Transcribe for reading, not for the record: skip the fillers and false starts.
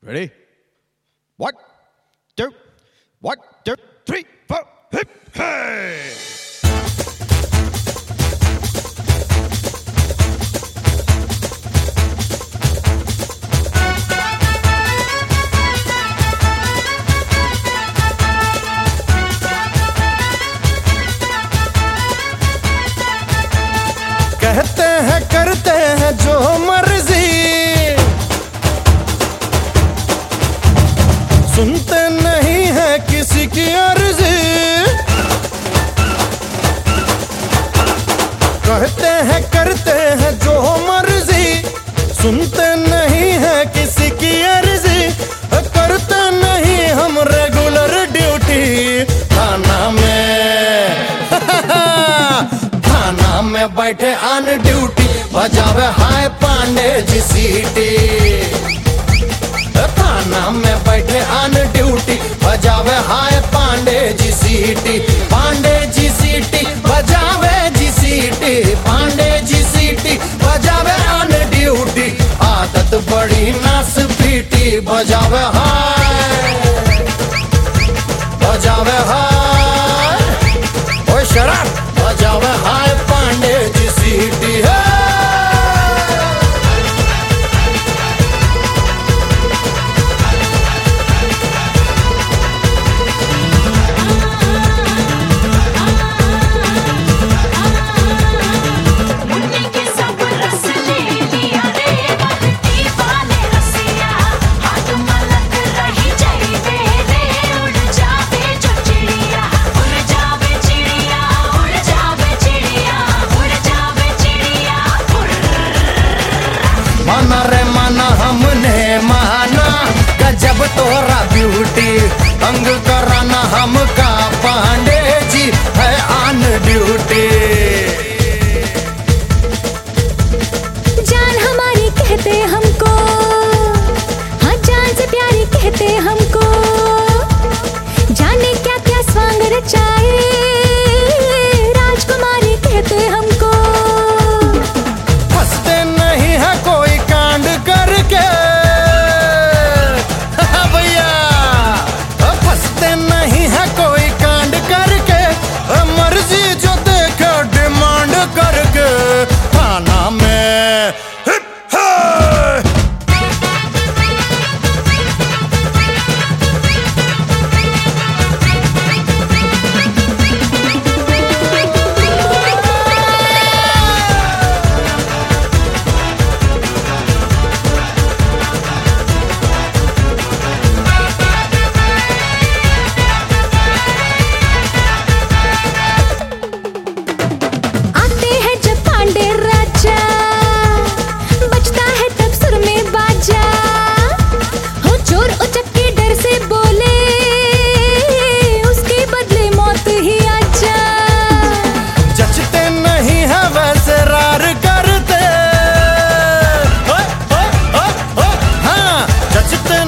Ready? 1, 2, 1, 2, 3, 4, hip, hey! कहते हैं करते हैं जो मर्जी, सुनते नहीं है किसी की अर्जी। कहते हैं करते हैं जो मर्जी, सुनते नहीं है किसी की अर्जी। करते नहीं हम रेगुलर ड्यूटी थाना में थाना में बैठे ऑन ड्यूटी बजावे हाय पांडे जी सीटी। थाना में बैठे ऑन ड्यूटी बजावे हाय पांडे जी सीटी। पांडे जी सीटी बजावे जी सीटी। पांडे जी सीटी बजावे ऑन ड्यूटी। आदत बड़ी नास पीटी बजावे हाय बजावे हाय ओए शराब बजावे हाय पांडे जी सीटी है। माना रे माना हमने माना गजब तोरा ब्यूटी। तंग कराना हमका पांडे जी है ऑन ड्यूटी। जान हमारी कहते हमको, हाँ जान से प्यारी कहते हमको। जाने क्या क्या स्वांग रचाए राजकुमारी कहते हमको। फंसते नहीं है कोई कांड करके भैया। फंसते नहीं है कोई कांड करके। मर्जी जो देखे डिमांड करके थाना में हिप है। जचते